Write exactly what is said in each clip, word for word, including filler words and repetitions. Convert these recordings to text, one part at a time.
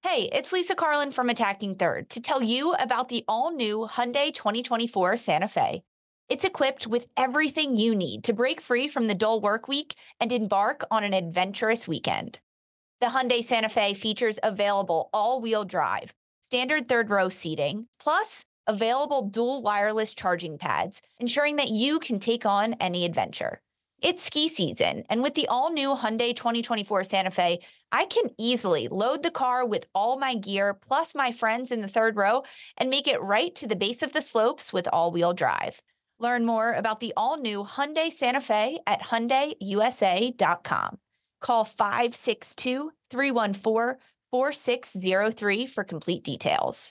Hey, it's Lisa Carlin from Attacking Third to tell you about the all-new Hyundai twenty twenty-four Santa Fe. It's equipped with everything you need to break free from the dull work week and embark on an adventurous weekend. The Hyundai Santa Fe features available all-wheel drive, standard third-row seating, plus available dual wireless charging pads, ensuring that you can take on any adventure. It's ski season, and with the all-new Hyundai twenty twenty-four Santa Fe, I can easily load the car with all my gear plus my friends in the third row and make it right to the base of the slopes with all-wheel drive. Learn more about the all-new Hyundai Santa Fe at Hyundai U S A dot com. Call five six two, three one four, four six zero three for complete details.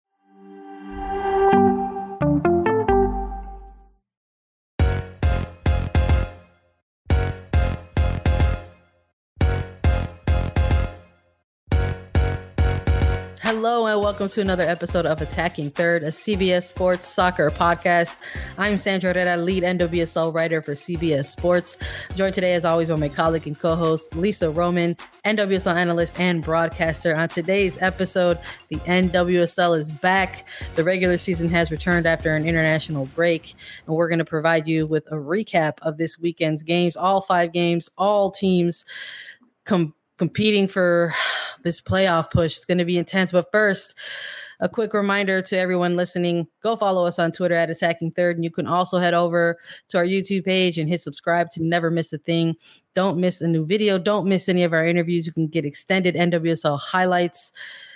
Hello and welcome to another episode of Attacking Third, a C B S Sports soccer podcast. I'm Sandra Herrera, lead N W S L writer for C B S Sports. Joined today, as always, by my colleague and co-host, Lisa Roman, N W S L analyst and broadcaster. On today's episode, the N W S L is back. The regular season has returned after an international break, and we're going to provide you with a recap of this weekend's games, all five games, all teams com- competing for this playoff push. It's going to be intense. But first, a quick reminder to everyone listening, go follow us on Twitter at Attacking Third. And you can also head over to our YouTube page and hit subscribe to never miss a thing. Don't miss a new video. Don't miss any of our interviews. You can get extended N W S L highlights.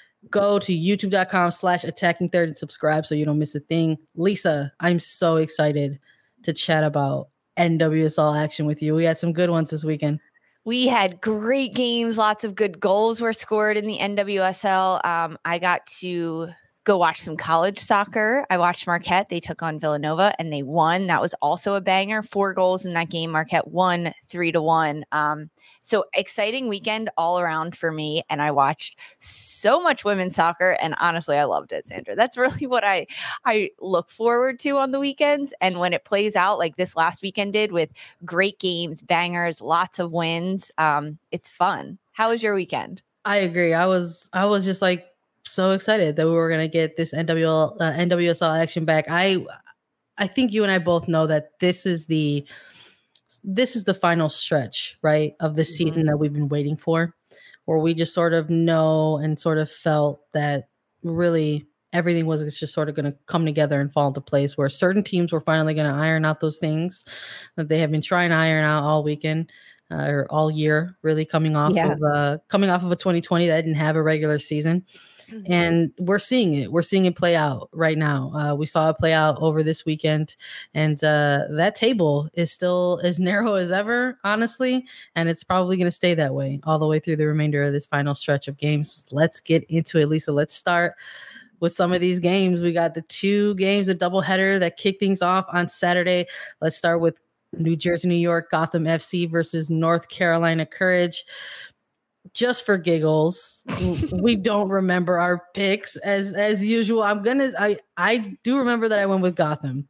Go to youtube.com slash attacking third and subscribe so you don't miss a thing. Lisa, I'm so excited to chat about N W S L action with you. We had some good ones this weekend. We had great games. Lots of good goals were scored in the N W S L. Um, I got to go watch some college soccer. I watched Marquette. They took on Villanova and they won. That was also a banger. Four goals in that game. Marquette won three to one. Um, so exciting weekend all around for me. And I watched so much women's soccer. And honestly, I loved it, Sandra. That's really what I, I look forward to on the weekends. And when it plays out like this last weekend did with great games, bangers, lots of wins, um, it's fun. How was your weekend? I agree. I was, I was just like, so excited that we were going to get this N W L, uh, N W S L action back. I I think you and I both know that this is the this is the final stretch, right, of the mm-hmm. season that we've been waiting for, where we just sort of know and sort of felt that really everything was just sort of going to come together and fall into place, where certain teams were finally going to iron out those things that they have been trying to iron out all weekend. Uh, or all year, really coming off yeah. of uh, coming off of a twenty twenty that didn't have a regular season. Mm-hmm. And we're seeing it. We're seeing it play out right now. Uh, we saw it play out over this weekend. And uh, that table is still as narrow as ever, honestly. And it's probably going to stay that way all the way through the remainder of this final stretch of games. Let's get into it, Lisa. Let's start with some of these games. We got the two games, a doubleheader that kick things off on Saturday. Let's start with New Jersey, New York, Gotham F C versus North Carolina Courage. Just for giggles, we don't remember our picks as as usual. I'm gonna. I I do remember that I went with Gotham.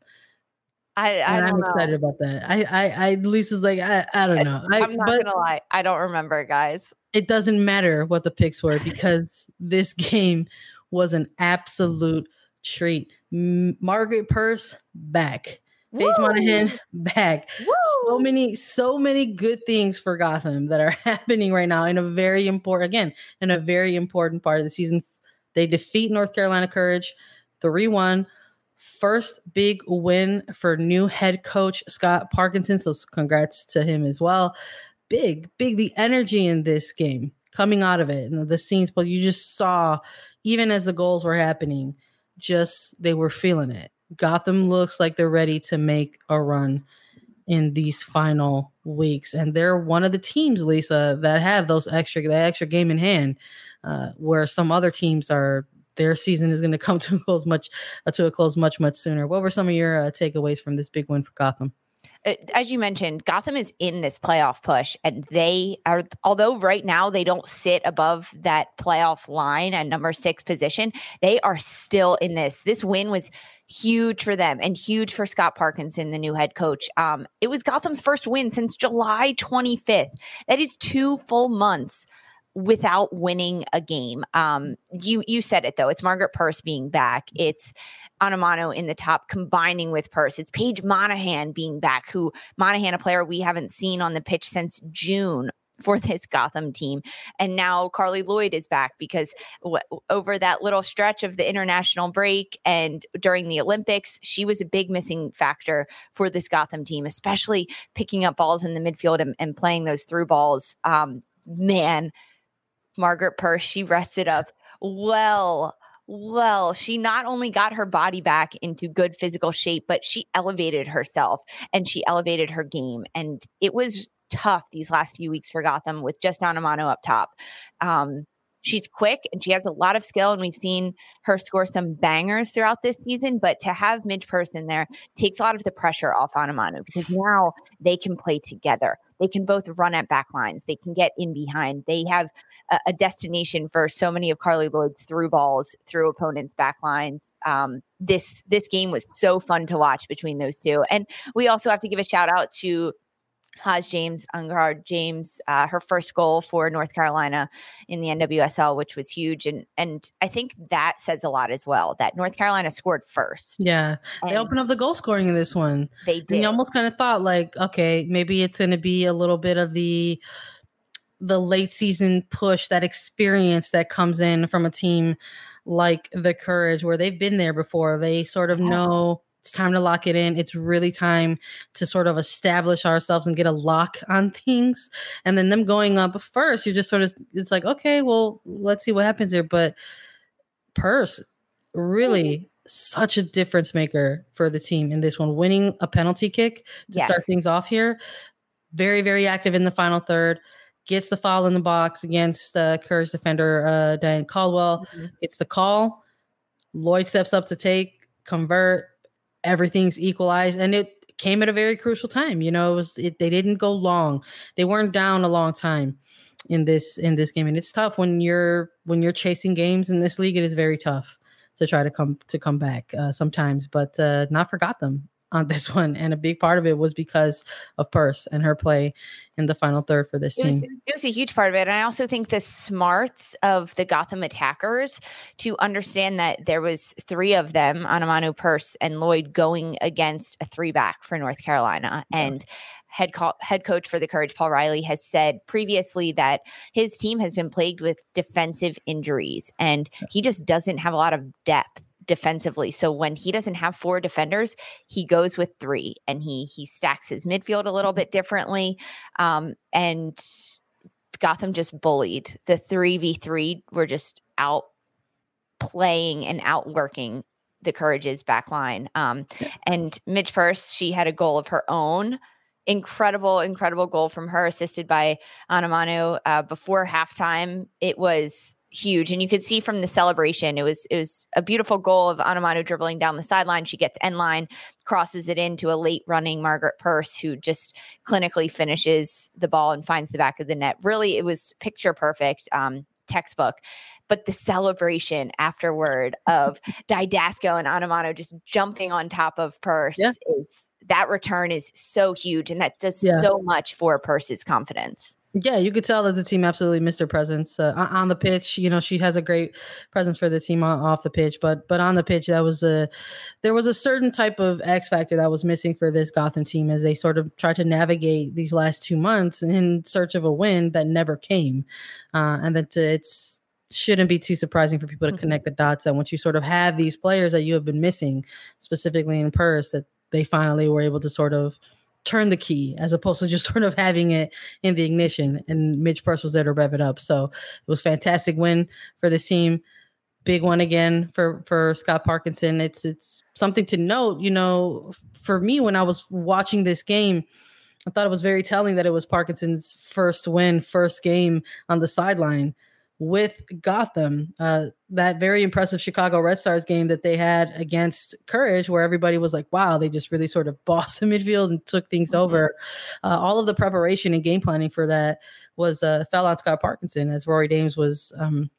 I, I and don't I'm know. excited about that. I I, I Lisa's like I, I don't know. I, I'm not but gonna lie. I don't remember, guys. It doesn't matter what the picks were because this game was an absolute treat. M- Margaret Purce back. Paige Monahan back. Woo. So many, so many good things for Gotham that are happening right now in a very important, again, in a very important part of the season. They defeat North Carolina Courage three one. First big win for new head coach Scott Parkinson. So congrats to him as well. Big, big, the energy in this game coming out of it and the scenes, but you just saw, even as the goals were happening, just they were feeling it. Gotham looks like they're ready to make a run in these final weeks. And they're one of the teams, Lisa, that have those extra, that extra game in hand, uh, where some other teams are, their season is going to come to a close much, uh, to a close much, much sooner. What were some of your uh, takeaways from this big win for Gotham? As you mentioned, Gotham is in this playoff push, and they are, although right now they don't sit above that playoff line at number six position, they are still in this. This win was huge for them and huge for Scott Parkinson, the new head coach. Um, it was Gotham's first win since July twenty-fifth. That is two full months without winning a game. Um, you you said it, though. It's Margaret Purce being back. It's Anamano in the top combining with Purce. It's Paige Monahan being back, who Monahan, a player we haven't seen on the pitch since June for this Gotham team. And now Carly Lloyd is back because w- over that little stretch of the international break and during the Olympics, she was a big missing factor for this Gotham team, especially picking up balls in the midfield and, and playing those through balls. Um, man, Margaret Purce, she rested up well. Well, she not only got her body back into good physical shape, but she elevated herself and she elevated her game. And it was tough these last few weeks for Gotham with just Anamano up top. Um, she's quick and she has a lot of skill, and we've seen her score some bangers throughout this season. But to have Midge Purce in there takes a lot of the pressure off Anamano, because now they can play together. They can both run at back lines. They can get in behind. They have a, a destination for so many of Carly Lloyd's through balls through opponents' back lines. Um, this this game was so fun to watch between those two. And we also have to give a shout out to Haz James, Angharad James, uh, her first goal for North Carolina in the N W S L, which was huge. And and I think that says a lot as well, that North Carolina scored first. Yeah. They opened up the goal scoring in this one. They did. And you almost kind of thought like, okay, maybe it's going to be a little bit of the the late season push, that experience that comes in from a team like the Courage, where they've been there before. They sort of know it's time to lock it in. It's really time to sort of establish ourselves and get a lock on things. And then them going up first, you're just sort of, it's like, okay, well, let's see what happens here. But Purce, really such a difference maker for the team in this one, winning a penalty kick to Yes. start things off here. Very, very active in the final third. Gets the foul in the box against uh, Courage defender uh, Diane Caldwell. Mm-hmm. It's the call. Lloyd steps up to take, convert. Everything's equalized, and it came at a very crucial time. You know, it was it, they didn't go long. They weren't down a long time in this in this game, and it's tough when you're when you're chasing games in this league. It is very tough to try to come to come back uh, sometimes, but uh, not forgot them on this one. And a big part of it was because of Purce and her play in the final third for this It was, team. it was a huge part of it. And I also think the smarts of the Gotham attackers to understand that there was three of them, Anamano, Purce, and Lloyd, going against a three back for North Carolina. Yeah. And head, co- head coach for the Courage, Paul Riley, has said previously that his team has been plagued with defensive injuries, and he just doesn't have a lot of depth defensively. So when he doesn't have four defenders, he goes with three, and he he stacks his midfield a little bit differently. Um, and Gotham just bullied. The three v three were just out playing and outworking the Courage's back line. Um, and Midge Purce, she had a goal of her own. Incredible, incredible goal from her, assisted by Anamano uh, before halftime. It was huge. And you could see from the celebration, it was it was a beautiful goal of Anamano dribbling down the sideline. She gets end line, crosses it into a late running Margaret Purce, who just clinically finishes the ball and finds the back of the net. Really, it was picture perfect, um, textbook. But the celebration afterward of Didasco and Anamano just jumping on top of Purce, yeah. is that return is so huge. And that does yeah. so much for Purce's confidence. Yeah, you could tell that the team absolutely missed her presence uh, on the pitch. You know, she has a great presence for the team on, off the pitch, but but on the pitch, that was a there was a certain type of X factor that was missing for this Gotham team as they sort of tried to navigate these last two months in search of a win that never came, uh, and that it's shouldn't be too surprising for people to mm-hmm. connect the dots that once you sort of have these players that you have been missing, specifically in Purce, that they finally were able to sort of turn the key as opposed to just sort of having it in the ignition, and Midge Purce was there to rev it up. So it was a fantastic win for this team. Big one again for, for Scott Parkinson. It's, it's something to note, you know, for me, when I was watching this game, I thought it was very telling that it was Parkinson's first win, first game on the sideline with Gotham. Uh, that very impressive Chicago Red Stars game that they had against Courage, where everybody was like, wow, they just really sort of bossed the midfield and took things mm-hmm. over. Uh, all of the preparation and game planning for that was uh, fell on Scott Parkinson, as Rory Dames was um,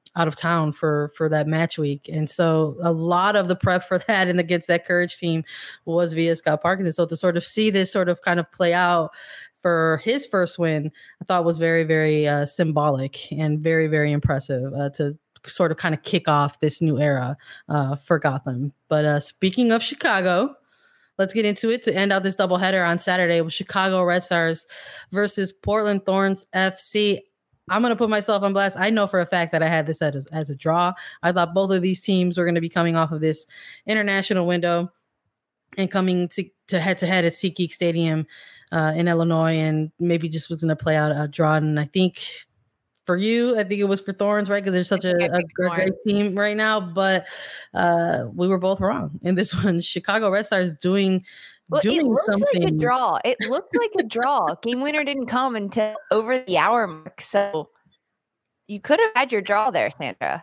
out of town for for that match week. And so a lot of the prep for that and against that Courage team was via Scott Parkinson. So to sort of see this sort of kind of play out for his first win, I thought was very, very uh, symbolic and very, very impressive uh, to sort of kind of kick off this new era uh, for Gotham. But uh, speaking of Chicago, let's get into it to end out this doubleheader on Saturday with Chicago Red Stars versus Portland Thorns F C. I'm going to put myself on blast. I know for a fact that I had this as, as a draw. I thought both of these teams were going to be coming off of this international window and coming to, to head-to-head at SeatGeek Stadium uh, in Illinois, and maybe just was going to play out a draw. And I think for you, I think it was for Thorns, right? Because they're such a, a great team right now. But uh, we were both wrong in this one. Chicago Red Stars doing Well, doing it looks something. like a draw. It looked like a draw. Game winner didn't come until over the hour mark. So you could have had your draw there, Sandra.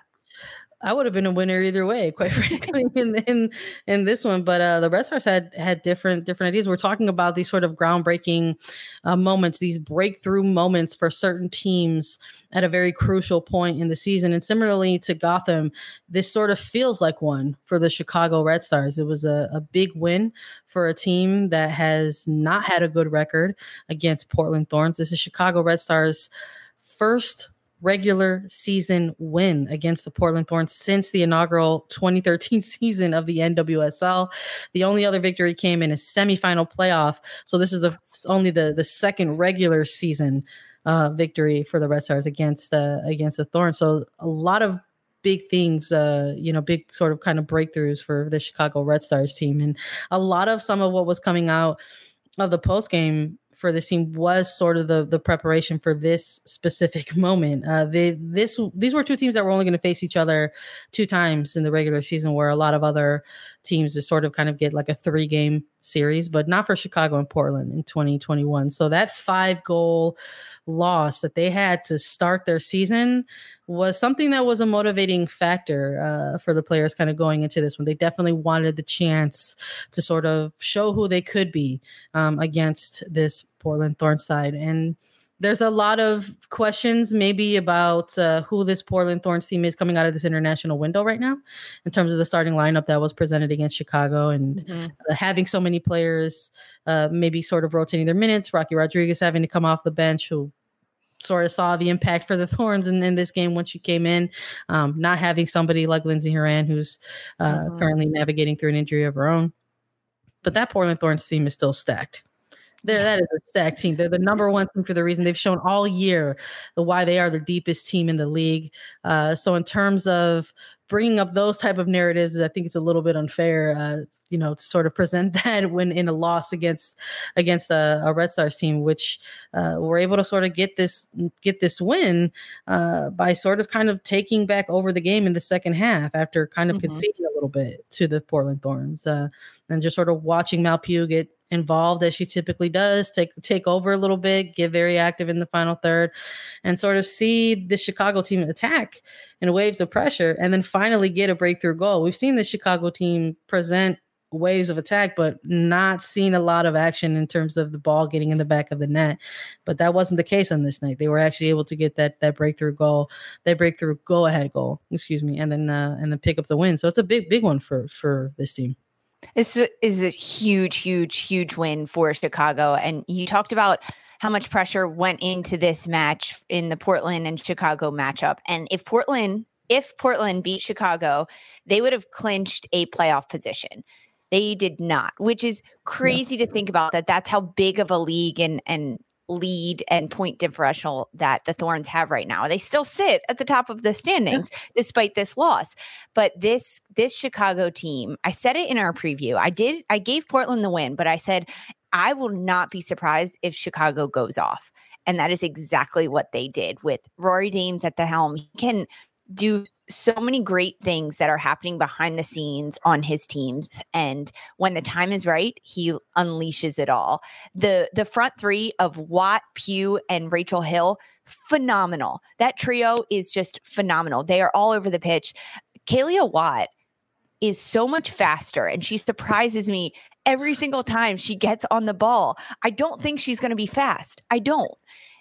I would have been a winner either way, quite frankly, in, in in this one. But uh, the Red Stars had had different different ideas. We're talking about these sort of groundbreaking uh, moments, these breakthrough moments for certain teams at a very crucial point in the season. And similarly to Gotham, this sort of feels like one for the Chicago Red Stars. It was a, a big win for a team that has not had a good record against Portland Thorns. This is Chicago Red Stars' first regular season win against the Portland Thorns since the inaugural twenty thirteen season of the N W S L. The only other victory came in a semifinal playoff. So this is the only the, the second regular season uh, victory for the Red Stars against uh, against the Thorns. So a lot of big things, uh, you know, big sort of kind of breakthroughs for the Chicago Red Stars team. And a lot of some of what was coming out of the post game for this team was sort of the the preparation for this specific moment. Uh, they this these were two teams that were only going to face each other two times in the regular season, where a lot of other teams just sort of kind of get like a three game series, but not for Chicago and Portland in twenty twenty-one. So that five goal loss that they had to start their season was something that was a motivating factor uh, for the players kind of going into this one. They definitely wanted the chance to sort of show who they could be um, against this Portland Thorns side. And there's a lot of questions maybe about uh, who this Portland Thorns team is coming out of this international window right now in terms of the starting lineup that was presented against Chicago, and mm-hmm. uh, having so many players uh, maybe sort of rotating their minutes. Rocky Rodriguez having to come off the bench, who sort of saw the impact for the Thorns in, in this game once she came in, um, not having somebody like Lindsey Horan, who's uh, mm-hmm. currently navigating through an injury of her own. But that Portland Thorns team is still stacked. There, that is a stacked team. They're the number one team for the reason they've shown all year why they are the deepest team in the league. Uh, so in terms of bringing up those type of narratives, I think it's a little bit unfair, uh, you know, to sort of present that when in a loss against against a, a Red Stars team, which uh, were able to sort of get this get this win uh, by sort of kind of taking back over the game in the second half after kind of mm-hmm. conceding a little bit to the Portland Thorns, uh, and just sort of watching Malpew get involved as she typically does, take take over a little bit, get very active in the final third, and sort of see the Chicago team attack in waves of pressure, and then finally get a breakthrough goal. We've seen the Chicago team present waves of attack, but not seen a lot of action in terms of the ball getting in the back of the net. But that wasn't the case on this night. They were actually able to get that that breakthrough goal, that breakthrough go ahead goal, excuse me, and then uh, and then pick up the win. So it's a big big one for for this team. This is a huge, huge, huge win for Chicago. And you talked about how much pressure went into this match in the Portland and Chicago matchup. And if Portland, if Portland beat Chicago, they would have clinched a playoff position. They did not, which is crazy yeah. to think about, that that's how big of a league and, and lead and point differential that the Thorns have right now. They still sit at the top of the standings yeah. despite this loss. But this this Chicago team, I said it in our preview. I did I gave Portland the win, but I said I will not be surprised if Chicago goes off. And that is exactly what they did with Rory Dames at the helm. He can do so many great things that are happening behind the scenes on his teams. And when the time is right, he unleashes it all. The the front three of Watt, Pugh, and Rachel Hill, phenomenal. That trio is just phenomenal. They are all over the pitch. Kalia Watt is so much faster, and she surprises me every single time she gets on the ball. I don't think she's going to be fast. I don't.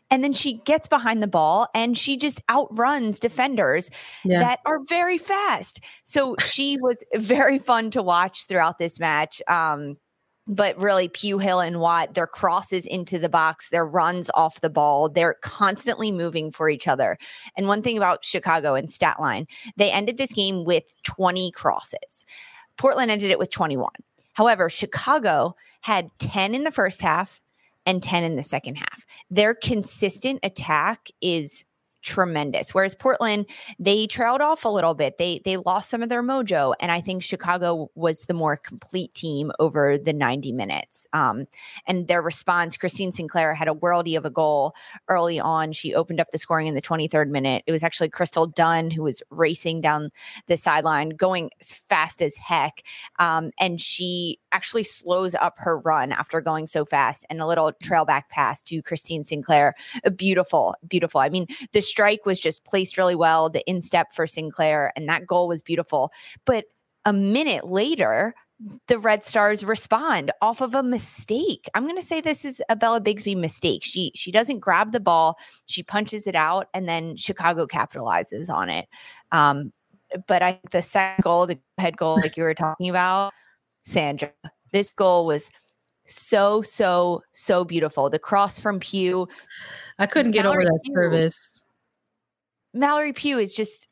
And then she gets behind the ball and she just outruns defenders yeah. that are very fast. So she was very fun to watch throughout this match. Um, But really, Pugh, Hill, and Watt, their crosses into the box, their runs off the ball, they're constantly moving for each other. And one thing about Chicago and stat line, they ended this game with twenty crosses. Portland ended it with twenty-one. However, Chicago had ten in the first half and ten in the second half. Their consistent attack is tremendous. Whereas Portland, they trailed off a little bit. They they lost some of their mojo. And I think Chicago was the more complete team over the ninety minutes. Um, and their response, Christine Sinclair had a worldie of a goal early on. She opened up the scoring in the twenty-third minute. It was actually Crystal Dunn who was racing down the sideline, going as fast as heck. Um, and she actually slows up her run after going so fast, and a little trail back pass to Christine Sinclair. A beautiful, beautiful. I mean, the strike was just placed really well, the instep for Sinclair, and that goal was beautiful. But a minute later, the Red Stars respond off of a mistake. I'm going to say this is a Bella Bigsby mistake. She she doesn't grab the ball, she punches it out, and then Chicago capitalizes on it. Um, but I think the second goal, the head goal, like you were talking about, Sandra, this goal was so, so, so beautiful. The cross from Pugh. I couldn't get Mallory over that Pugh, service. Mallory Pugh is just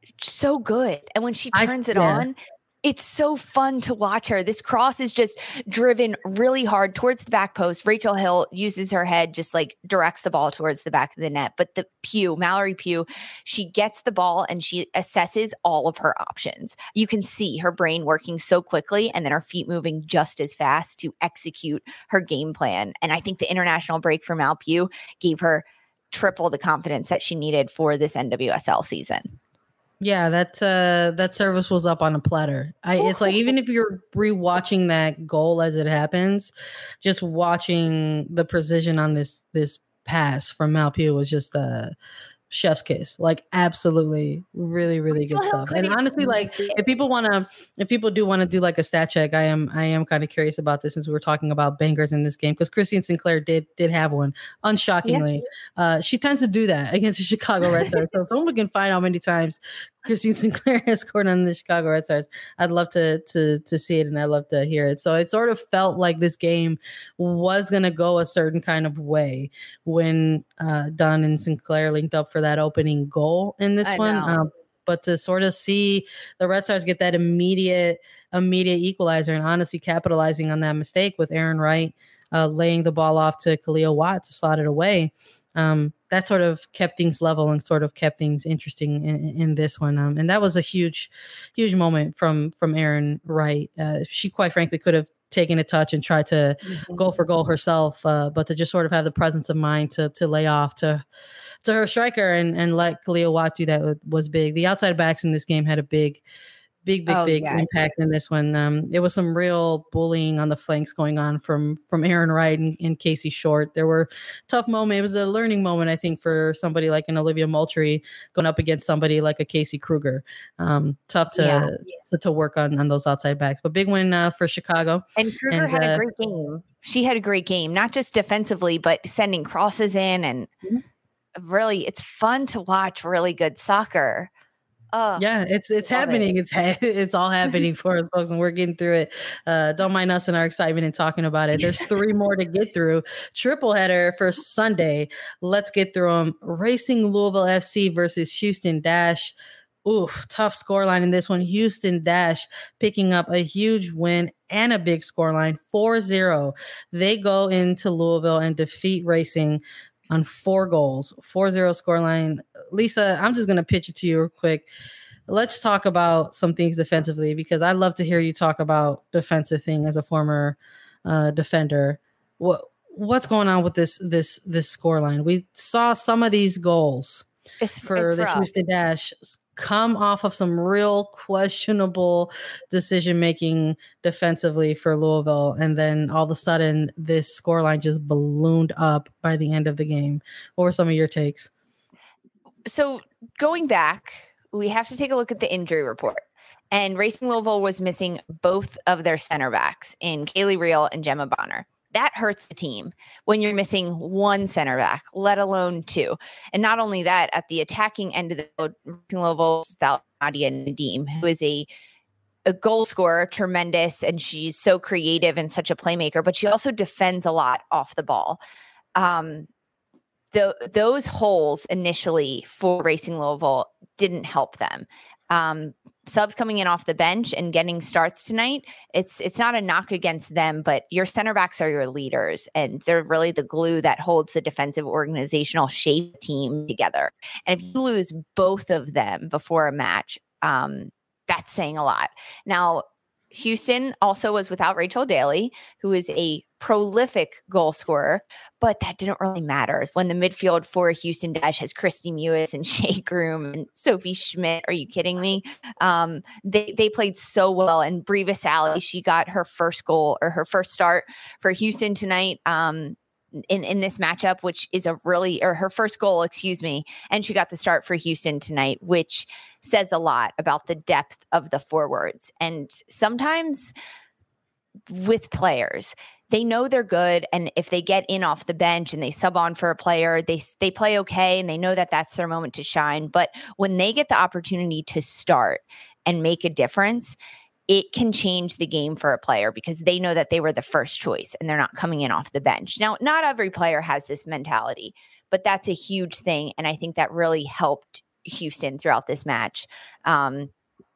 so good. And when she turns I, it yeah. on, it's so fun to watch her. This cross is just driven really hard towards the back post. Rachel Hill uses her head, just like directs the ball towards the back of the net. But the Pugh, Mallory Pugh, she gets the ball and she assesses all of her options. You can see her brain working so quickly and then her feet moving just as fast to execute her game plan. And I think the international break for Mal Pugh gave her triple the confidence that she needed for this N W S L season. Yeah, that uh, that service was up on a platter. I, it's like, even if you're rewatching that goal as it happens, just watching the precision on this this pass from Mal Pugh was just a chef's kiss. Like, absolutely, really, really good stuff. And honestly, like, if people want to, if people do want to do like a stat check, I am I am kind of curious about this, since we were talking about bangers in this game, because Christine Sinclair did did have one. Unshockingly, yeah. uh, she tends to do that against the Chicago Red Stars. So if someone can find how many times Christine Sinclair has scored on the Chicago Red Stars, I'd love to to to see it, and I'd love to hear it. So it sort of felt like this game was going to go a certain kind of way when uh, Dunn and Sinclair linked up for that opening goal in this I one. Um, but to sort of see the Red Stars get that immediate immediate equalizer, and honestly capitalizing on that mistake with Aaron Wright uh, laying the ball off to Kalia Watt to slot it away. Um, that sort of kept things level and sort of kept things interesting in, in this one. Um, and that was a huge, huge moment from, from Aaron Wright. Uh, she quite frankly could have taken a touch and tried to mm-hmm. go for goal herself. Uh, but to just sort of have the presence of mind to, to lay off to, to her striker and, and let Kalia Watt do that was big. The outside backs in this game had a big, Big, big, oh, big yes. impact in this one. Um, it was some real bullying on the flanks going on from from Aaron Wright and, and Casey Short. There were tough moments. It was a learning moment, I think, for somebody like an Olivia Moultrie going up against somebody like a Casey Kruger. Um, tough to, yeah. to to work on on those outside backs. But big win uh, for Chicago. And Kruger and, had uh, a great game. She had a great game, not just defensively, but sending crosses in. And mm-hmm. really, it's fun to watch really good soccer. Oh, yeah, it's it's happening. It. It's ha- it's all happening for us, folks, and we're getting through it. Uh, don't mind us and our excitement in talking about it. There's three more to get through. Triple header for Sunday. Let's get through them. Racing Louisville F C versus Houston Dash. Oof, tough scoreline in this one. Houston Dash picking up a huge win and a big scoreline, four zero. They go into Louisville and defeat Racing on four goals, four zero scoreline. Lisa, I'm just going to pitch it to you real quick. Let's talk about some things defensively, because I love to hear you talk about defensive thing as a former uh, defender. What what's going on with this this this scoreline? We saw some of these goals it's, for it's the rough. Houston Dash come off of some real questionable decision-making defensively for Louisville. And then all of a sudden this scoreline just ballooned up by the end of the game. What were some of your takes? So going back, we have to take a look at the injury report. And Racing Louisville was missing both of their center backs in Kaylee Reel and Gemma Bonner. That hurts the team when you're missing one center back, let alone two. And not only that, at the attacking end of the field, Louisville without Nadia Nadim, who is a a goal scorer, tremendous, and she's so creative and such a playmaker, but she also defends a lot off the ball. Um, the, those holes initially for Racing Louisville didn't help them. Um, subs coming in off the bench and getting starts tonight, it's it's not a knock against them, but your center backs are your leaders, and they're really the glue that holds the defensive organizational shape team together. And if you lose both of them before a match, um, that's saying a lot. Now, Houston also was without Rachel Daly, who is a prolific goal scorer, but that didn't really matter. When the midfield for Houston Dash has Christy Mewis and Shea Groom and Sophie Schmidt, are you kidding me? Um, they they played so well. And Brie Vasali, she got her first goal or her first start for Houston tonight. Um, in, in this matchup, which is a really, or her first goal, excuse me. And she got the start for Houston tonight, which says a lot about the depth of the forwards. And sometimes with players, they know they're good. And if they get in off the bench and they sub on for a player, they, they play okay. And they know that that's their moment to shine. But when they get the opportunity to start and make a difference, it can change the game for a player because they know that they were the first choice and they're not coming in off the bench. Now, not every player has this mentality, but that's a huge thing. And I think that really helped Houston throughout this match. Um,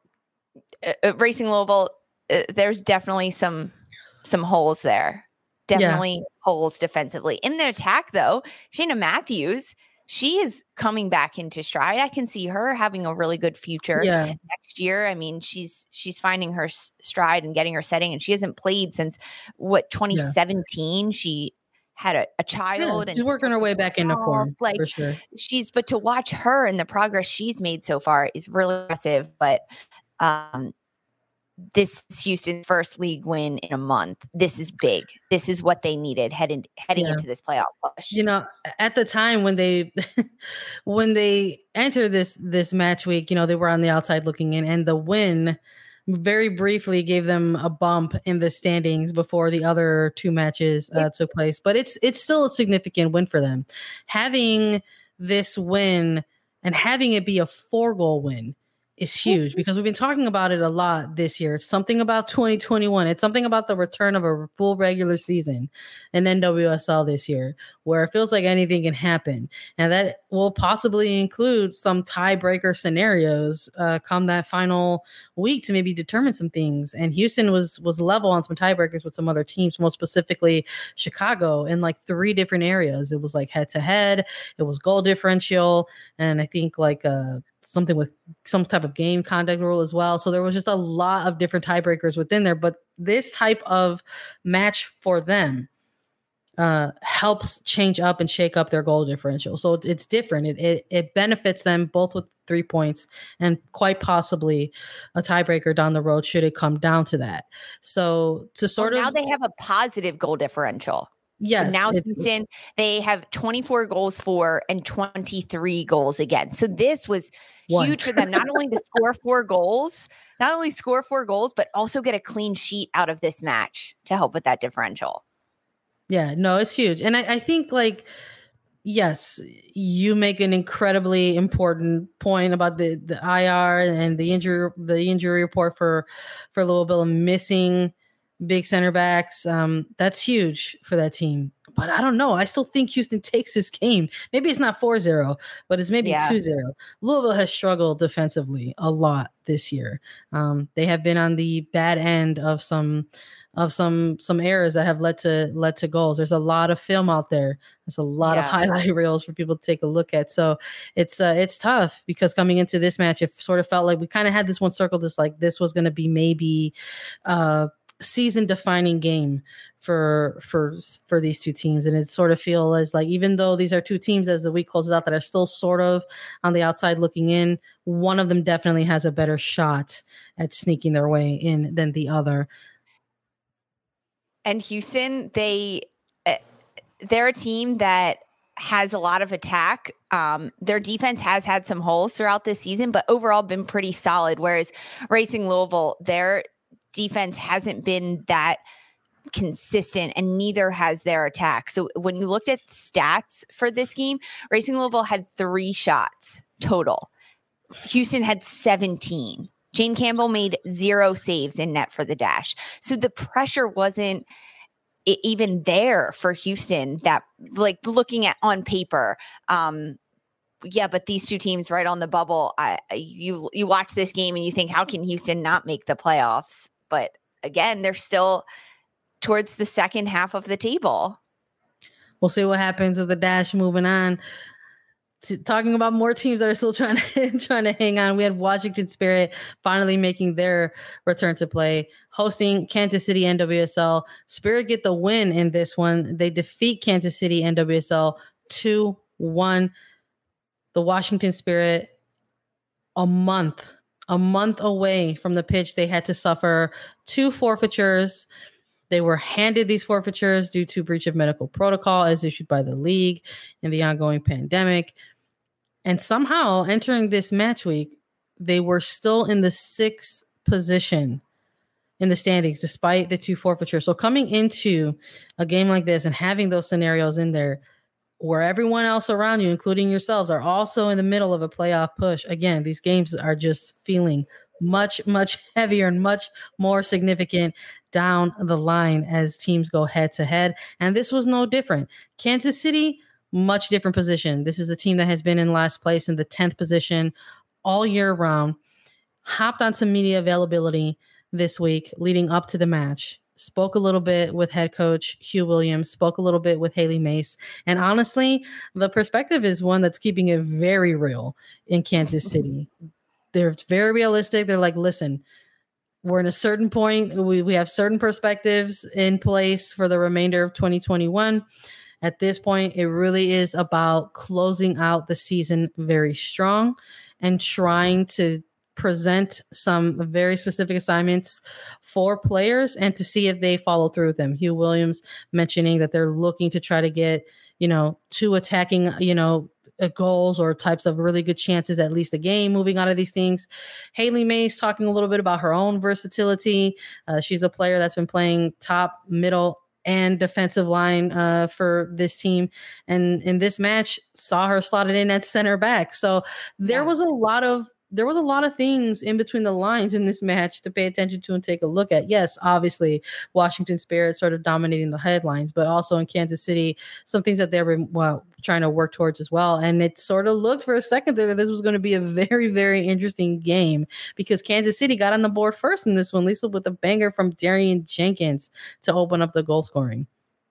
uh, Racing Louisville, uh, there's definitely some, some holes there. Definitely yeah. holes defensively. In the attack, though, Shayna Matthews, she is coming back into stride. I can see her having a really good future yeah. next year. I mean, she's she's finding her stride and getting her setting, and she hasn't played since what twenty seventeen. Yeah. She had a, a child, yeah, she's and working her way back into form. Like for sure, she's. But to watch her and the progress she's made so far is really impressive. But um, this is Houston's first league win in a month. This is big. This is what they needed heading heading yeah. into this playoff push. You know, at the time when they when they entered this this match week, you know, they were on the outside looking in, and the win very briefly gave them a bump in the standings before the other two matches uh, took place. But it's it's still a significant win for them. Having this win and having it be a four goal win is huge because we've been talking about it a lot this year. It's something about twenty twenty-one. It's something about the return of a full regular season in N W S L this year, where it feels like anything can happen. And that will possibly include some tiebreaker scenarios uh, come that final week to maybe determine some things. And Houston was was level on some tiebreakers with some other teams, most specifically Chicago, in like three different areas. It was like head to head, it was goal differential, and I think like uh something with some type of game conduct rule as well. So there was just a lot of different tiebreakers within there, but this type of match for them uh, helps change up and shake up their goal differential. So it's, it's different. It, it, it benefits them both with three points and quite possibly a tiebreaker down the road should it come down to that. So to sort well, of now they have a positive goal differential. Yes. Now Houston, they have twenty-four goals for and twenty-three goals against. So this was One. huge for them, not only to score four goals, not only score four goals, but also get a clean sheet out of this match to help with that differential. Yeah, no, it's huge. And I, I think like, yes, you make an incredibly important point about the, the I R and the injury, the injury report for, for Louisville missing big center backs. Um, that's huge for that team. But I don't know. I still think Houston takes this game. Maybe it's not four zero, but it's maybe yeah. two zero. Louisville has struggled defensively a lot this year. Um, they have been on the bad end of some of some some errors that have led to led to goals. There's a lot of film out there. There's a lot yeah. of highlight reels for people to take a look at. So it's uh, it's tough because coming into this match, it sort of felt like we kind of had this one circle, just like this was going to be maybe uh, season defining game for for for these two teams. And it sort of feels as like, even though these are two teams as the week closes out that are still sort of on the outside looking in, one of them definitely has a better shot at sneaking their way in than the other. And Houston, they uh, they're a team that has a lot of attack. Um, their defense has had some holes throughout this season, but overall been pretty solid. Whereas Racing Louisville, their defense hasn't been that consistent, and neither has their attack. So when you looked at stats for this game, Racing Louisville had three shots total. Houston had seventeen. Jane Campbell made zero saves in net for the Dash. So the pressure wasn't even there for Houston, that like looking at on paper, um, yeah, but these two teams right on the bubble, I, you, you watch this game and you think, how can Houston not make the playoffs? But again, they're still towards the second half of the table. We'll see what happens with the Dash moving on. T- talking about more teams that are still trying to trying to hang on. We had Washington Spirit finally making their return to play, hosting Kansas City N W S L. Spirit get the win in this one. They defeat Kansas City N W S L two one. The Washington Spirit, a month, a month away from the pitch, they had to suffer two forfeitures. They were handed these forfeitures due to breach of medical protocol as issued by the league in the ongoing pandemic. And somehow entering this match week, they were still in the sixth position in the standings, despite the two forfeitures. So coming into a game like this and having those scenarios in there where everyone else around you, including yourselves, are also in the middle of a playoff push. Again, these games are just feeling much, much heavier and much more significant down the line as teams go head to head. And this was no different. Kansas City, much different position. This is a team that has been in last place in the tenth position all year round. Hopped on some media availability this week leading up to the match. Spoke a little bit with head coach Hugh Williams, spoke a little bit with Haley Mace. And honestly, the perspective is one that's keeping it very real in Kansas City. They're very realistic. They're like, listen, we're in a certain point. We, we have certain perspectives in place for the remainder of twenty twenty-one. At this point, it really is about closing out the season very strong and trying to present some very specific assignments for players and to see if they follow through with them. Hugh Williams mentioning that they're looking to try to get, you know, two attacking, you know, goals or types of really good chances, at least a game moving out of these things. Haley Mace talking a little bit about her own versatility. Uh, she's a player that's been playing top, middle, and defensive line uh, for this team. And in this match, saw her slotted in at center back. So there yeah. was a lot of There was a lot of things in between the lines in this match to pay attention to and take a look at. Yes, obviously, Washington Spirit sort of dominating the headlines, but also in Kansas City, some things that they were well, trying to work towards as well. And it sort of looked for a second there that this was going to be a very, very interesting game because Kansas City got on the board first in this one, Lisa, with a banger from Darian Jenkins to open up the goal scoring.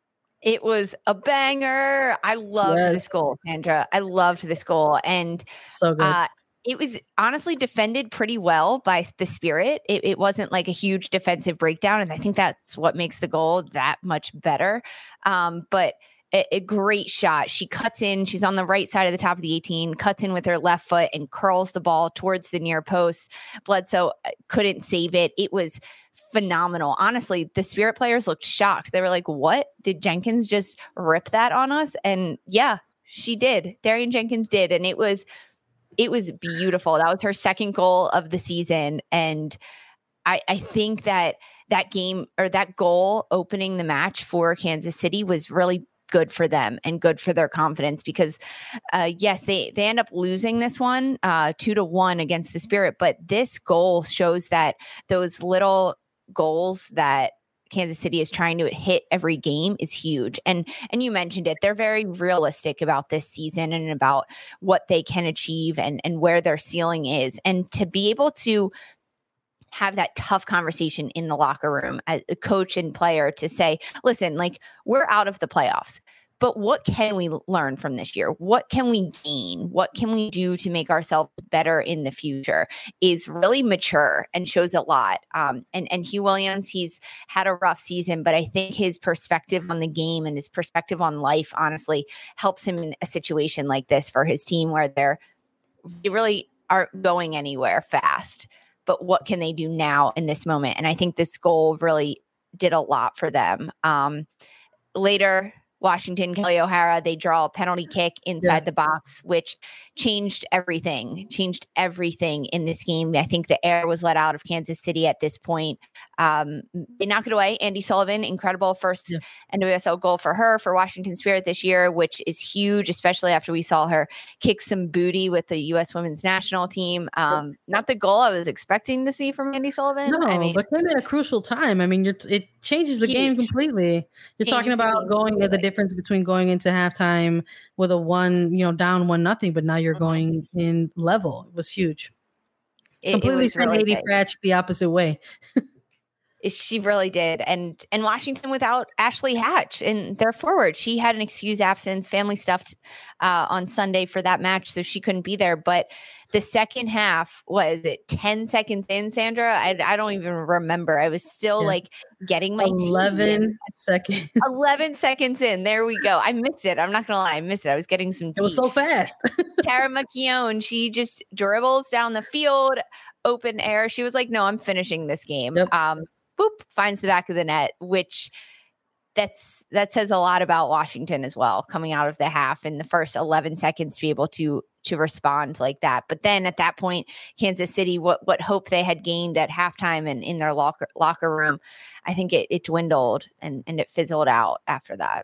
It was a banger. I loved yes. this goal, Sandra. I loved this goal. And so good. Uh, It was honestly defended pretty well by the Spirit. It, it wasn't like a huge defensive breakdown. And I think that's what makes the goal that much better. Um, but a, a great shot. She cuts in. She's on the right side of the top of the eighteen, cuts in with her left foot and curls the ball towards the near post. Bledsoe couldn't save it. It was phenomenal. Honestly, the Spirit players looked shocked. They were like, what? Did Jenkins just rip that on us? And yeah, she did. Darian Jenkins did. And it was It was beautiful. That was her second goal of the season. And I, I think that that game or that goal opening the match for Kansas City was really good for them and good for their confidence because, uh, yes, they, they end up losing this one uh, two to one against the Spirit. But this goal shows that those little goals that Kansas City is trying to hit every game is huge. And and you mentioned it. They're very realistic about this season and about what they can achieve and, and where their ceiling is. And to be able to have that tough conversation in the locker room as a coach and player to say, listen, like we're out of the playoffs. But what can we learn from this year? What can we gain? What can we do to make ourselves better in the future is really mature and shows a lot. Um, and, and Hugh Williams, he's had a rough season, but I think his perspective on the game and his perspective on life, honestly, helps him in a situation like this for his team where they're they really aren't going anywhere fast. But what can they do now in this moment? And I think this goal really did a lot for them. Um, later, Washington, Kelly O'Hara. They draw a penalty kick inside Yeah. the box, which changed everything, changed everything in this game. I think the air was let out of Kansas City at this point. Um, they knocked it away. Andy Sullivan, incredible first Yeah. N W S L goal for her, for Washington Spirit this year, which is huge, especially after we saw her kick some booty with the U S women's national team. Um, not the goal I was expecting to see from Andy Sullivan. No, I mean, but came at a crucial time. I mean, you're, it changes the game Huge. completely. You're Changes talking the about game going the completely. difference between going into halftime with a one, you know, down one nothing, but now you're Mhm. going in level. It was huge. it, it Completely was sent really Lady big. Fratch the opposite way. She really did. And and Washington without Ashley Hatch in their forward. She had an excused absence, family stuff uh, on Sunday for that match, so she couldn't be there. But the second half, was it ten seconds in, Sandra? I, I don't even remember. I was still Yeah. like getting my tea. eleven seconds. eleven seconds in. There we go. I missed it. I'm not going to lie. I missed it. I was getting some tea. It was so fast. Tara McKeown, she just dribbles down the field, open air. She was like, no, I'm finishing this game. Yep. Um, boop, finds the back of the net, which that's that says a lot about Washington as well, coming out of the half in the first eleven seconds to be able to to respond like that. But then at that point, Kansas City, what what hope they had gained at halftime and in their locker locker room, I think it, it dwindled and, and it fizzled out after that.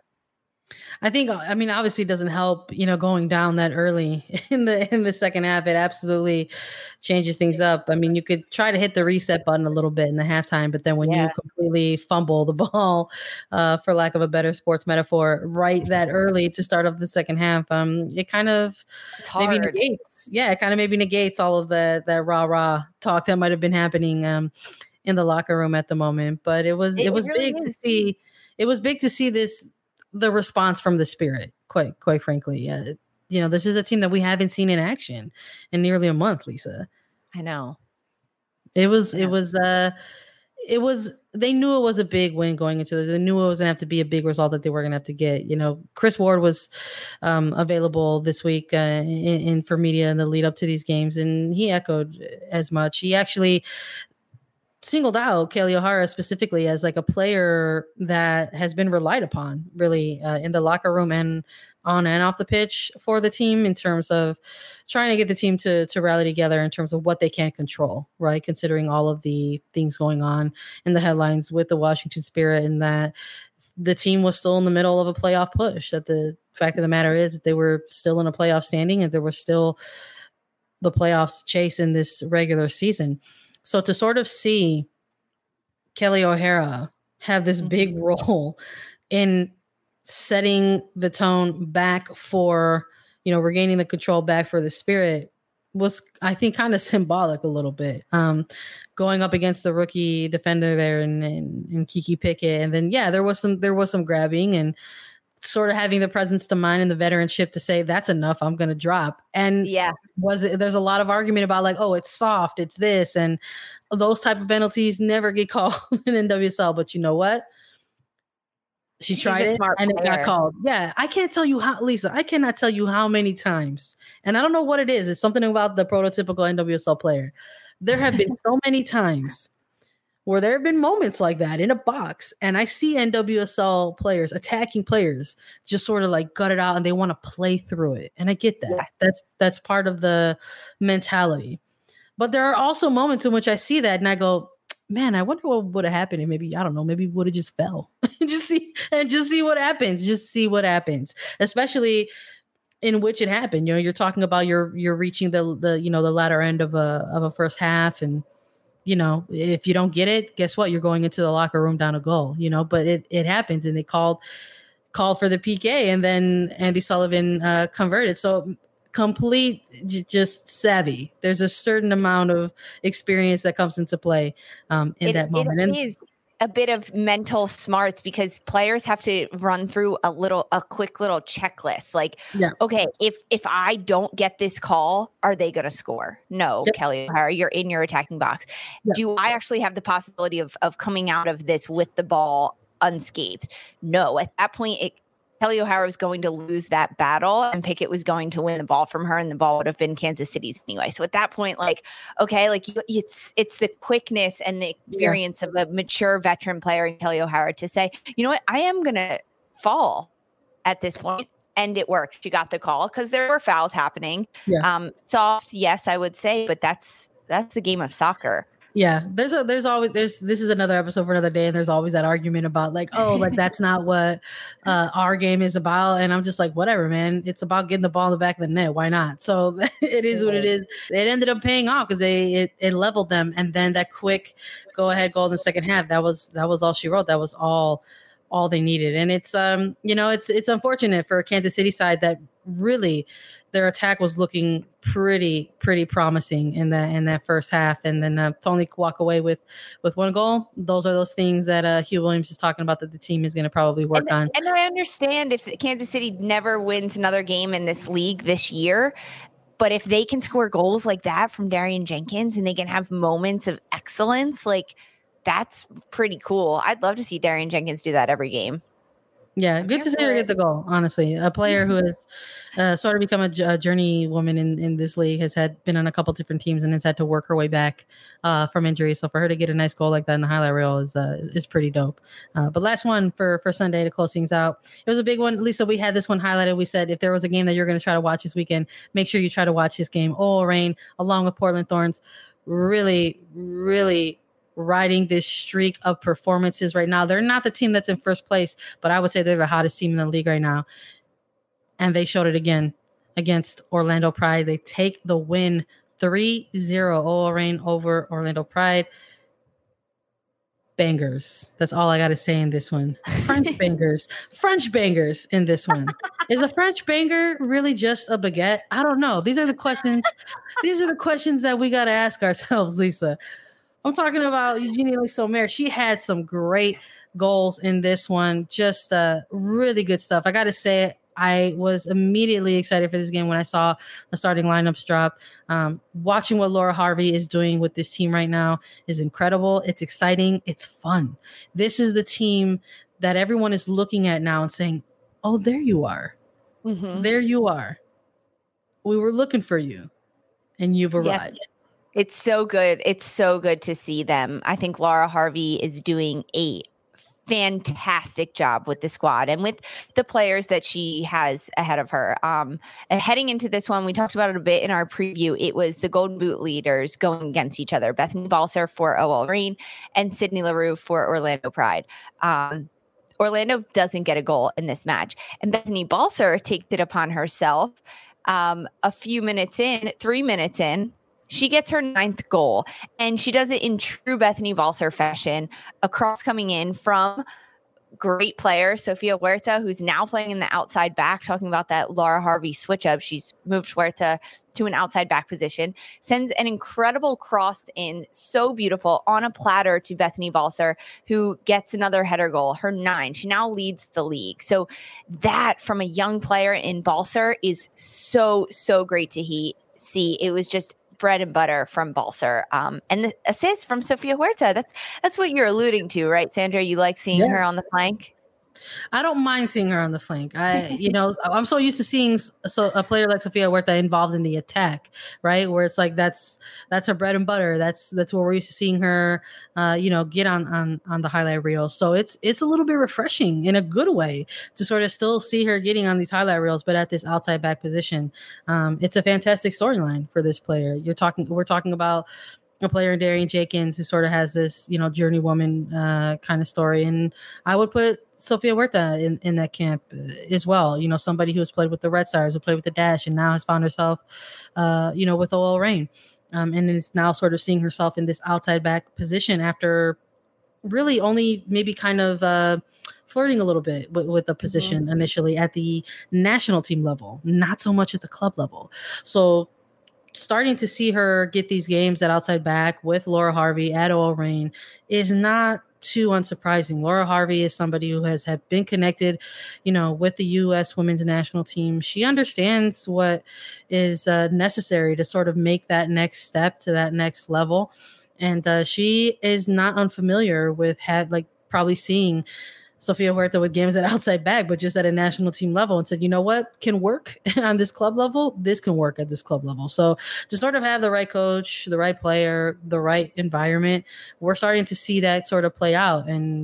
I think, I mean, obviously it doesn't help, you know, going down that early in the in the second half. It absolutely changes things up. I mean, you could try to hit the reset button a little bit in the halftime, but then when Yeah. you completely fumble the ball, uh, for lack of a better sports metaphor, right that early to start off the second half, um, it kind of It's maybe hard. negates, yeah, it kind of maybe negates all of the the rah rah talk that might have been happening um, in the locker room at the moment. But it was It- it, it was really big to is. see. It was big to see this. The response from the Spirit, quite quite frankly. Uh, you know, this is a team that we haven't seen in action in nearly a month, Lisa. I know. It was Yeah. it was uh it was they knew it was a big win going into this. They knew it was gonna have to be a big result that they were gonna have to get. You know, Chris Ward was um available this week uh, in, in for media in the lead up to these games, and he echoed as much. He actually singled out Kelly O'Hara specifically as like a player that has been relied upon really uh, in the locker room and on and off the pitch for the team in terms of trying to get the team to to rally together in terms of what they can control, right? Considering all of the things going on in the headlines with the Washington Spirit, and that the team was still in the middle of a playoff push. That the fact of the matter is that they were still in a playoff standing and there was still the playoffs chase in this regular season. So to sort of see Kelly O'Hara have this big role in setting the tone back for, you know, regaining the control back for the Spirit was, I think, kind of symbolic a little bit. Um, going up against the rookie defender there and in, in, in Kiki Pickett. And then, yeah, there was some, there was some grabbing and sort of having the presence to mind and the veteranship to say, that's enough, I'm going to drop. And Yeah. was it, there's a lot of argument about like, oh, it's soft, it's this, and those type of penalties never get called in N W S L. But you know what? She She's tried a it smart and it got player. called. Yeah, I can't tell you how, Lisa, I cannot tell you how many times, and I don't know what it is. It's something about the prototypical N W S L player. There have been so many times where there have been moments like that in a box, and I see N W S L players, attacking players, just sort of like gut it out and they want to play through it. And I get that. Yes. That's that's part of the mentality. But there are also moments in which I see that and I go, man, I wonder what would have happened. And maybe, I don't know, maybe would have just fell. just see and just see what happens. Just see what happens. Especially in which it happened. You know, you're talking about you're you're reaching the the you know the latter end of a of a first half, and you know, if you don't get it, guess what? You're going into the locker room down a goal, you know, but it, it happens. And they called, called for the P K, and then Andy Sullivan uh, converted. So complete, j- just savvy. There's a certain amount of experience that comes into play um, in It, that moment. it And is a bit of mental smarts because players have to run through a little, a quick little checklist. Like, Yeah. okay, if if I don't get this call, are they going to score? No, Yep. Kelly O'Hara, you're in your attacking box. Yep. Do I actually have the possibility of of coming out of this with the ball unscathed? No. At that point, it, Kelly O'Hara was going to lose that battle and Pickett was going to win the ball from her, and the ball would have been Kansas City's anyway. So at that point, like, okay, like you, it's it's the quickness and the experience yeah. of a mature veteran player in Kelly O'Hara to say, you know what, I am going to fall at this point. And it worked. She got the call because there were fouls happening. Yeah. Um, soft, yes, I would say, but that's that's the game of soccer. Yeah, there's a there's always there's this is another episode for another day, and there's always that argument about like, oh, like that's not what uh, our game is about, and I'm just like, whatever, man. It's about getting the ball in the back of the net. Why not? So it is what it is. It ended up paying off because they it, it leveled them, and then that quick go ahead goal in the second half. That was that was all she wrote. That was all all they needed, and it's um you know it's it's unfortunate for Kansas City side that really their attack was looking pretty, pretty promising in that in that first half, and then uh, to only walk away with with one goal. Those are those things that uh, Hugh Williams is talking about that the team is going to probably work and, on. And I understand if Kansas City never wins another game in this league this year, but if they can score goals like that from Darian Jenkins and they can have moments of excellence, like that's pretty cool. I'd love to see Darian Jenkins do that every game. Yeah, good to see her get the goal, honestly. A player who has uh, sort of become a, a journey woman in, in this league, has had been on a couple different teams and has had to work her way back uh, from injury. So for her to get a nice goal like that in the highlight reel is uh, is pretty dope. Uh, but last one for, for Sunday to close things out. It was a big one. Lisa, we had this one highlighted. We said if there was a game that you're going to try to watch this weekend, make sure you try to watch this game. O L Reign, along with Portland Thorns, really, really riding this streak of performances right now. They're not the team that's in first place, but I would say they're the hottest team in the league right now. And they showed it again against Orlando Pride. They take the win three zero. O L Reign over Orlando Pride. Bangers. That's all I got to say in this one. French bangers. French bangers in this one. Is a French banger really just a baguette? I don't know. These are the questions. These are the questions that we got to ask ourselves, Lisa. I'm talking about Eugenie Le Sommer. She had some great goals in this one. Just uh, really good stuff. I got to say it. I was immediately excited for this game when I saw the starting lineups drop. Um, watching what Laura Harvey is doing with this team right now is incredible. It's exciting. It's fun. This is the team that everyone is looking at now and saying, oh, there you are. Mm-hmm. There you are. We were looking for you, and you've arrived. Yes. It's so good. It's so good to see them. I think Laura Harvey is doing a fantastic job with the squad and with the players that she has ahead of her. Um, heading into this one, we talked about it a bit in our preview. It was the Golden Boot leaders going against each other. Bethany Balcer for O L Reign and Sydney Leroux for Orlando Pride. Um, Orlando doesn't get a goal in this match. And Bethany Balcer takes it upon herself um, a few minutes in, three minutes in, she gets her ninth goal, and she does it in true Bethany Balcer fashion, a cross coming in from great player Sofia Huerta, who's now playing in the outside back, talking about that Laura Harvey switch up. She's moved Huerta to an outside back position, sends an incredible cross in, so beautiful, on a platter to Bethany Balcer, who gets another header goal, her nine. She now leads the league. So that from a young player in Balcer is so, so great to he- see. It was just bread and butter from Balcer. Um, and the assist from Sofia Huerta. That's that's what you're alluding to, right, Sandra? You like seeing yeah. her on the flank? I don't mind seeing her on the flank. I, you know, I'm so used to seeing so a player like Sofia Huerta involved in the attack, right? Where it's like that's that's her bread and butter. That's that's where we're used to seeing her, uh, you know, get on on on the highlight reel. So it's it's a little bit refreshing in a good way to sort of still see her getting on these highlight reels, but at this outside back position. Um, it's a fantastic storyline for this player. You're talking, we're talking about a player in Darian Jenkins who sort of has this, you know, journeywoman uh, kind of story. And I would put Sofia Huerta in, in that camp as well. You know, somebody who has played with the Red Stars, who played with the Dash, and now has found herself, uh, you know, with O L Reign. Um, and is now sort of seeing herself in this outside back position after really only maybe kind of uh, flirting a little bit with, with the position mm-hmm. initially at the national team level, not so much at the club level. So starting to see her get these games at outside back with Laura Harvey at O L Reign is not too unsurprising. Laura Harvey is somebody who has have been connected, you know, with the U S women's national team. She understands what is uh, necessary to sort of make that next step to that next level. And uh, she is not unfamiliar with had like probably seeing Sofia Huerta with games at outside back, but just at a national team level, and said, you know what can work on this club level? This can work at this club level. So to sort of have the right coach, the right player, the right environment, we're starting to see that sort of play out. And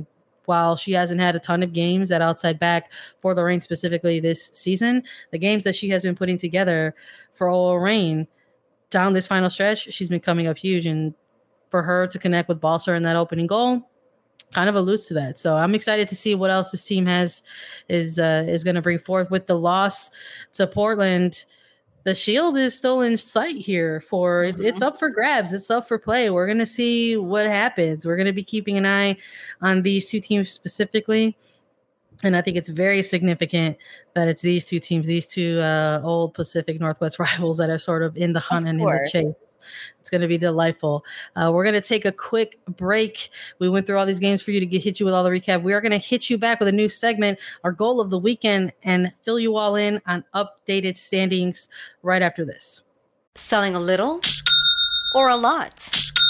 while she hasn't had a ton of games at outside back for Lorraine specifically this season, the games that she has been putting together for Lorraine down this final stretch, she's been coming up huge. And for her to connect with Balser in that opening goal kind of alludes to that. So I'm excited to see what else this team has is uh, is going to bring forth. With the loss to Portland, the Shield is still in sight here for it's, mm-hmm. it's up for grabs. It's up for play. We're going to see what happens. We're going to be keeping an eye on these two teams specifically. And I think it's very significant that it's these two teams, these two uh, old Pacific Northwest rivals that are sort of in the hunt and in the chase. It's going to be delightful. Uh, we're going to take a quick break. We went through all these games for you to get, hit you with all the recap. We are going to hit you back with a new segment, our goal of the weekend, and fill you all in on updated standings right after this. Selling a little or a lot?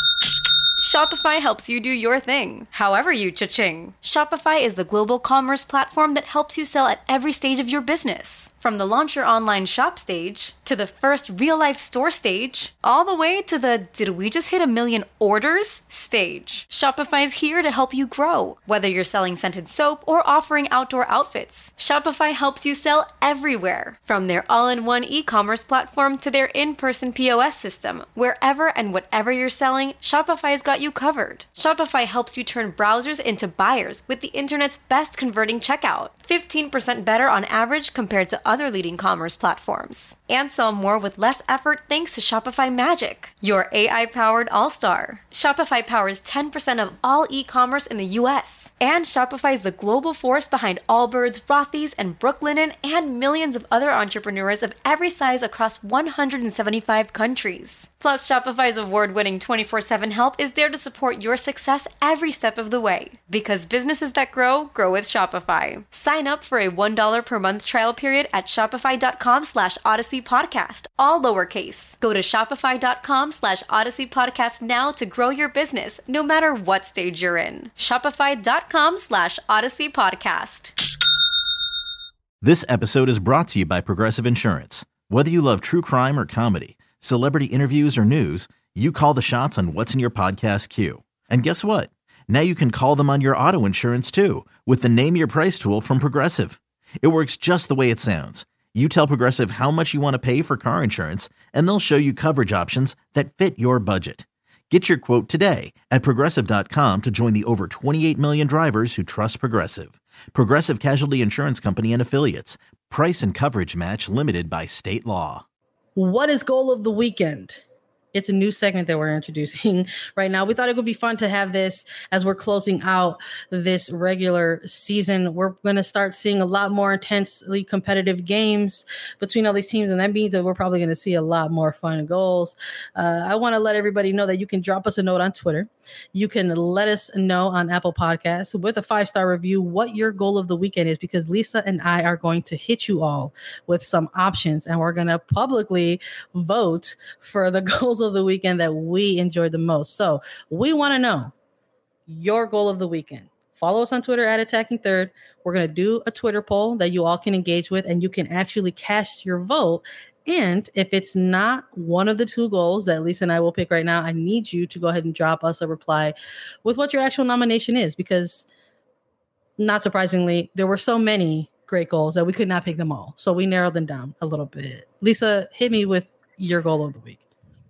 Shopify helps you do your thing, however you cha-ching. Shopify is the global commerce platform that helps you sell at every stage of your business. From the launch your online shop stage, to the first real-life store stage, all the way to the did we just hit a million orders stage. Shopify's here to help you grow. Whether you're selling scented soap or offering outdoor outfits, Shopify helps you sell everywhere. From their all-in-one e-commerce platform to their in-person P O S system, wherever and whatever you're selling, Shopify's got you covered. Shopify helps you turn browsers into buyers with the internet's best converting checkout. fifteen percent better on average compared to other leading commerce platforms. And sell more with less effort thanks to Shopify Magic, your A I-powered all-star. Shopify powers ten percent of all e-commerce in the U S. And Shopify is the global force behind Allbirds, Rothy's, and Brooklinen, and millions of other entrepreneurs of every size across one hundred seventy-five countries. Plus, Shopify's award-winning twenty-four seven help is there to support your success every step of the way. Because businesses that grow, grow with Shopify. Sign up for a one dollar per month trial period at shopify.com slash Odyssey Podcast, all lowercase. Go to shopify.com slash Odyssey Podcast now to grow your business, no matter what stage you're in. Shopify.com slash Odyssey Podcast. This episode is brought to you by Progressive Insurance. Whether you love true crime or comedy, celebrity interviews or news, you call the shots on what's in your podcast queue. And guess what? Now you can call them on your auto insurance too with the Name Your Price tool from Progressive. It works just the way it sounds. You tell Progressive how much you want to pay for car insurance, and they'll show you coverage options that fit your budget. Get your quote today at Progressive dot com to join the over twenty-eight million drivers who trust Progressive. Progressive Casualty Insurance Company and Affiliates. Price and coverage match limited by state law. What is goal of the weekend? It's a new segment that we're introducing right now. We thought it would be fun to have this as we're closing out this regular season. We're going to start seeing a lot more intensely competitive games between all these teams, and that means that we're probably going to see a lot more fun goals. Uh, I want to let everybody know that you can drop us a note on Twitter. You can let us know on Apple Podcasts with a five-star review what your goal of the weekend is, because Lisa and I are going to hit you all with some options, and we're going to publicly vote for the goals of the weekend that we enjoyed the most. So we want to know your goal of the weekend. Follow us on Twitter at Attacking Third. We're going to do a Twitter poll that you all can engage with, and you can actually cast your vote. And if it's not one of the two goals that Lisa and I will pick right now, I need you to go ahead and drop us a reply with what your actual nomination is, because not surprisingly, there were so many great goals that we could not pick them all. So we narrowed them down a little bit. Lisa, hit me with your goal of the week.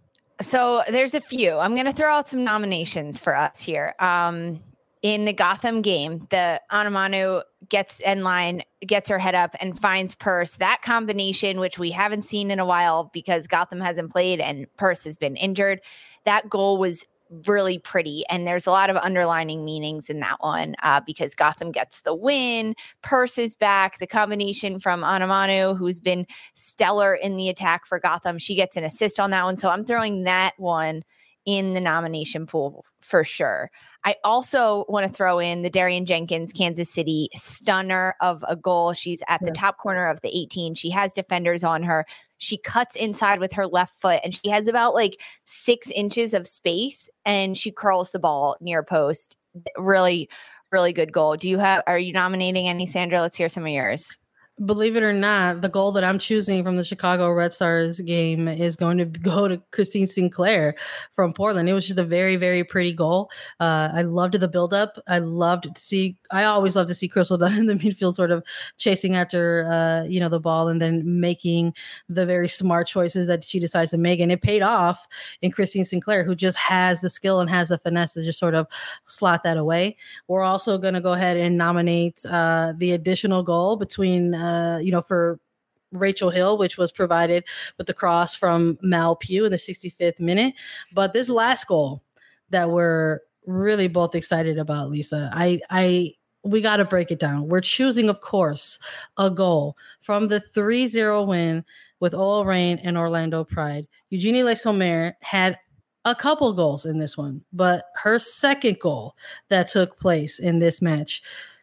So there's a few. I'm going to throw out some nominations for us here. Um, in the Gotham game, the Anamanu gets in line, gets her head up and finds Purse. That combination, which we haven't seen in a while because Gotham hasn't played and Purse has been injured. That goal was really pretty. And there's a lot of underlining meanings in that one uh, because Gotham gets the win. Purse is back. The combination from Anamanu, who's been stellar in the attack for Gotham, she gets an assist on that one. So I'm throwing that one in the nomination pool for sure. I also want to throw in the Darian Jenkins, Kansas City stunner of a goal. She's at the top corner of the eighteen. She has defenders on her. She cuts inside with her left foot, and she has about like six inches of space, and she curls the ball near post. Really, really good goal. Do you have, are you nominating any, Sandra? Let's hear some of yours. believe it or not, the goal that I'm choosing from the Chicago Red Stars game is going to go to Christine Sinclair from Portland. It was just a very, very pretty goal. Uh, I loved the buildup. I loved to see, I always love to see Crystal Dunn in the midfield sort of chasing after, uh, you know, the ball and then making the very smart choices that she decides to make. And it paid off in Christine Sinclair, who just has the skill and has the finesse to just sort of slot that away. We're also going to go ahead and nominate uh, the additional goal between Uh, you know, for Rachel Hill, which was provided with the cross from Mal Pugh in the sixty-fifth minute. But this last goal that we're really both excited about, Lisa, I, I, we got to break it down. We're choosing, of course, a goal from the three zero win with OL Reign and Orlando Pride. Eugenie Le Sommer had a couple goals in this one, but her second goal that took place in this match,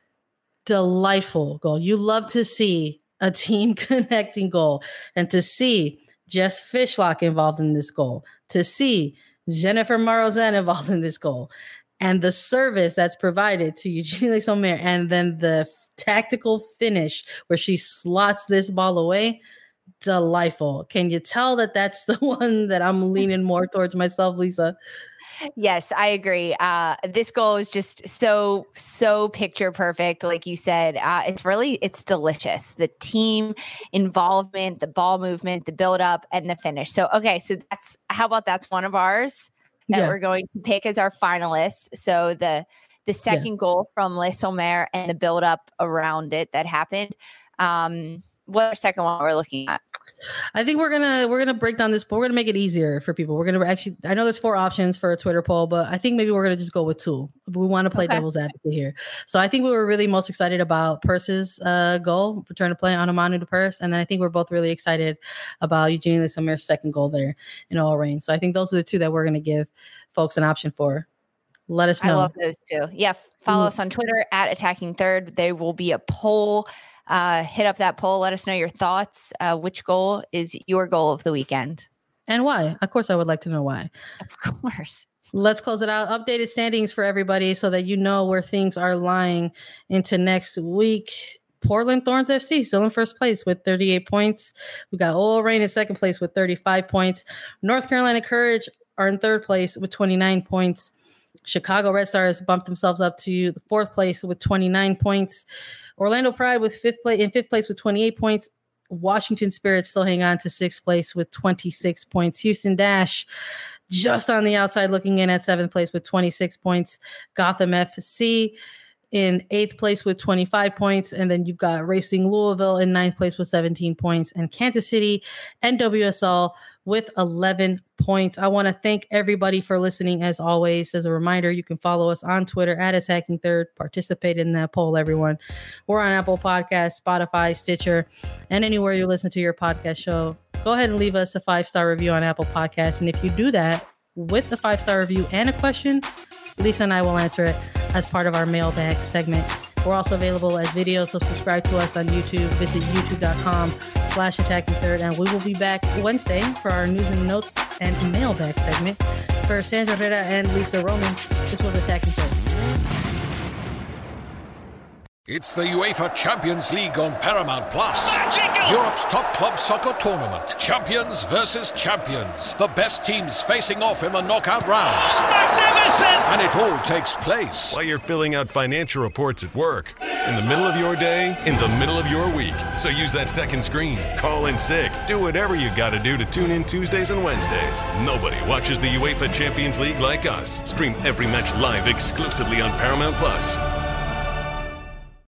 delightful goal. You love to see a team connecting goal and to see Jess Fishlock involved in this goal, to see Jennifer Marozan involved in this goal, and the service that's provided to Eugenie Le Sommer, and then the f- tactical finish where she slots this ball away. Delightful. Can you tell that that's the one that I'm leaning more towards myself, Lisa? Yes, I agree. Uh, this goal is just so, so picture perfect. Like you said, uh, it's really, it's delicious. The team involvement, the ball movement, the build up and the finish. So, okay. So that's, how about that's one of ours that yeah. we're going to pick as our finalists. So the, the second yeah. goal from Le Sommer and the build up around it that happened. Um, what our second one we're looking at? I think we're gonna we're gonna break down this, but we're gonna make it easier for people. We're gonna actually, I know there's four options for a Twitter poll, but I think maybe we're gonna just go with two. We want to play okay. devil's advocate here. So I think we were really most excited about Purse's uh, goal, return to play on Amanu to Purse, and then I think we're both really excited about Eugenie Le Sommer's second goal there in OL Reign. So I think those are the two that we're gonna give folks an option for. Let us know. I love those two. Yeah, follow mm. us on Twitter at Attacking Third. There will be a poll. Uh, hit up that poll. Let us know your thoughts. Uh, which goal is your goal of the weekend? And why? Of course, I would like to know why. Of course. Let's close it out. Updated standings for everybody so that you know where things are lying into next week. Portland Thorns F C still in first place with thirty-eight points. We got OL Reign in second place with thirty-five points. North Carolina Courage are in third place with twenty-nine points. Chicago Red Stars bumped themselves up to the fourth place with twenty-nine points. Orlando Pride with fifth place in fifth place with twenty-eight points. Washington Spirit still hang on to sixth place with twenty-six points. Houston Dash just on the outside looking in at seventh place with twenty-six points. Gotham F C in eighth place with twenty-five points. And then you've got Racing Louisville in ninth place with seventeen points. And Kansas City N W S L with eleven points. I want to thank everybody for listening. As always, as a reminder, you can follow us on Twitter at Attacking Third. Participate in that poll, everyone. We're on Apple Podcasts, Spotify, Stitcher, and anywhere you listen to your podcast show. Go ahead and leave us a five-star review on Apple Podcasts. And if you do that with the five-star review and a question, Lisa and I will answer it as part of our mailbag segment. We're also available as videos, so subscribe to us on YouTube. Visit youtube.com slash attacking third, and we will be back Wednesday for our news and notes and mailbag segment. For Sandra Herrera and Lisa Roman, this was Attacking Third. It's the UEFA Champions League on Paramount Plus. Europe's top club soccer tournament. Champions versus champions. The best teams facing off in the knockout rounds. Magnificent! And it all takes place while you're filling out financial reports at work. In the middle of your day, in the middle of your week. So use that second screen. Call in sick. Do whatever you gotta do to tune in Tuesdays and Wednesdays. Nobody watches the UEFA Champions League like us. Stream every match live exclusively on Paramount Plus.